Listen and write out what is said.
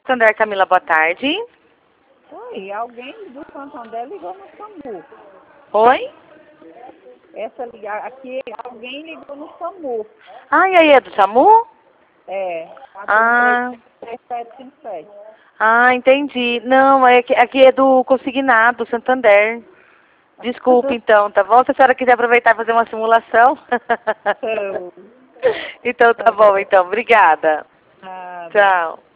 Santander, Camila, boa tarde. Oi, alguém do Santander ligou no SAMU. Oi? Aqui, alguém ligou no SAMU. Ah, e aí, é do SAMU? É, Ah, 3757. entendi. Não, aqui é do Consignado, Santander. Desculpe, então, tá bom? Se a senhora quiser aproveitar e fazer uma simulação. Então, Então, tá bom, então. Obrigada. nada. Tchau.